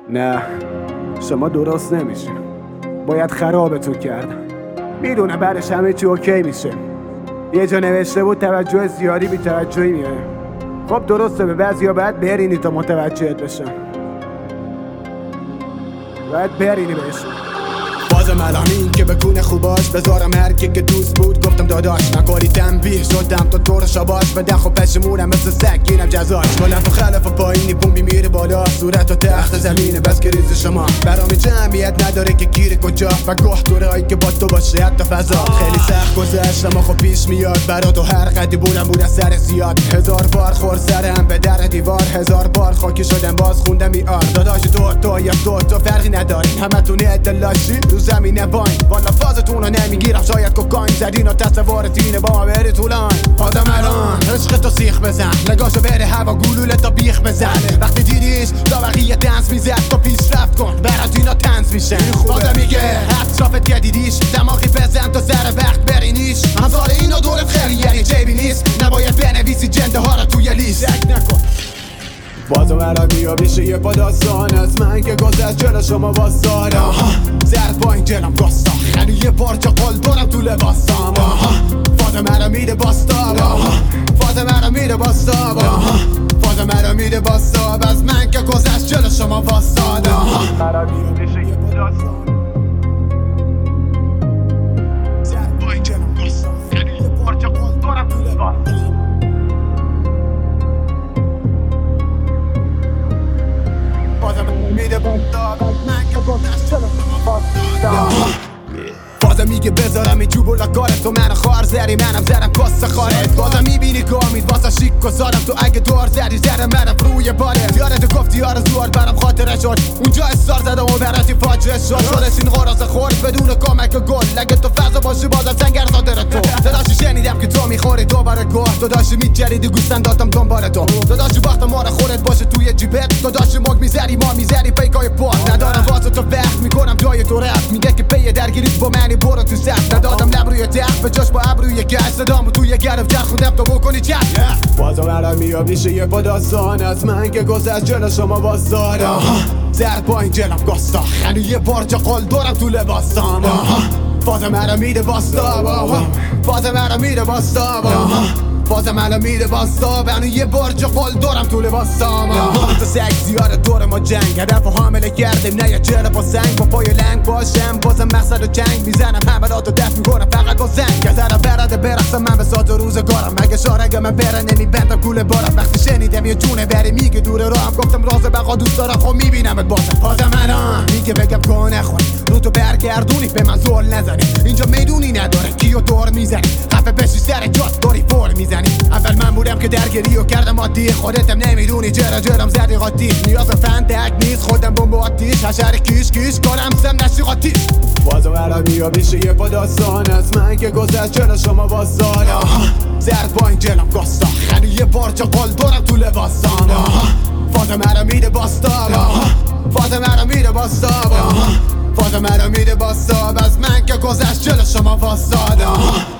نه، شما درست نمیشه. باید خرابتون کرد. میدونه بعدش همه چی اوکی میشه. یه جا نوشته بود توجه زیادی بی توجهی میاره. خب درسته، به بعضیا باید برینی تا متوجهت بشن. باید برینی بهشون. بازم الان این که بکونه خوباش بذارم هر کی که دوست بود گفتم داداش نکاری تنبیه شدم تا طور شباش بده خب پشمونم مثل سگ گیرم جزاش گلم تو خلف و پایینی بومی میره بالا صورت و تخت زمینه بس که ریز شما برام جمعیت نداره که گیره کجا و گوه دورایی که با تو باشه حتی فضا خیلی سخت گذشتم اما خب پیش میاد برا تو هر قدی بود از سر زیاد هزار بار خور سرم به در دیوار هزار بار خاکی شدم باز خوندم بیار داداش تو یا تو فرقی ندارین همتون اطلاعی رو زمینه باین والا فازتون رو نمیگیرم شاید کوکاین زدین و تصور دینه با ما بری طولان آدم الان عشق تو سیخ بزن نگاشو بره هوا گلوله تا بیخ بزنه وقتی دیدیش تا بقیه دنس میزد تو پیش رفت کن برات اینا تنز میشن آدم میگه اطرافت که دیدیش دماغی بزن تا سر وقت برینیش هزار اینا دورت خیلی یعنی جیبی نیست نباید بنویسی جنده ها رو توی لیست شک نکن بازم الان بیا میشه یه پا داستان از من که گذشت جلو شما واسدارم زرد با این جلم گستاخ خیلی یه پارچه قل دارم تو لباسام فازم الان میده باستاب فازم الان میده باستاب فازم الان میده باستاب از من که گذشت جلو شما واسدارم الان بیا میشه یه پا داستان زرد با این جلم گستاخ خیلی یه پارچه قل دارم تو لباسام میده باستاب از من که گذشت جلو شما واسدارم بازم میگه بذارم این جوب و لاکارت تو منو خوار زری منم زرم کست خارت بازم میبینی که امید واسه شیک گذارم تو اگه دور زدی زرم منم روی بارت یارت گفتی آرزوار برام خاطره شد اونجا استار زدم و براتی فاجعه شد شدش این غراز خورد بدون کمک گل اگه تو فضا باشی بازم سنگر دادر تو داداشی شنیدم که تو میخوری دوباره گوه داداشی میجریدی گوستن دادم دنبال تو داداشی وقت ما رو خورت باشه توی جیبت داداشی مگ میزری ما میزری پیکای پاس ندارم واسه تو وقت میکنم جای تو رفت میگه که پی درگیریت با منی برو تو سخت ندادم لب روی تخت به جاش با ابروی گشت صدامو توی گرف جر خوندم تا بکنی چک بازم الان میاد میشه یه پا داستان از من که گذشت جلو شما واسدارم زرد با این جلم گستاخ خیلی یه پارچه قل دارم تو لباسام بازم الان میده باستاب بازم الان میده باستاب بازم الان میده باستاب الان یه برج قل دارم تو لباسام تو سگ زیاده دور ما جنگ هدف و حامله کردیم نه یه جلو با سنگ با پای لنگ باشم بازم مقصد و جنگ میزنم همه را تو دست میکنم فقط با زنگ که زرم برده برقصم من به ساعت روزگارم مگه شارگه من بره نمیبندم کوله بارم وقتی شنیدم یه جونه بری میگه دوره راهم گفتم راز بقا دوست دارم خب میبینمت بازم آدم الان میگه بگم گاه نخوری رو تو برگردونی به من زول نزنی اینجا میدونی نداره کیو دور میزنی خفه بشی سر جات داری فور میزنی اول من بودم که درگیری و کردم عادی خودتم نمیدونی جرم زدی قاطی نیاز فن تک نیست خودم بمب آتیش حشر کیش کنم سم نشی قاطی بازم الان بیا میشه یه پا داستان از من که گذشت جلو شما واسدارم زرد با این جلم گستاخ خیلی یه پارچه قل دارم تو لباسام فازم الان میده باستاب فازم الان میده باستاب فازم الان میده باستاب از من که گذشت جلو شما واسدارم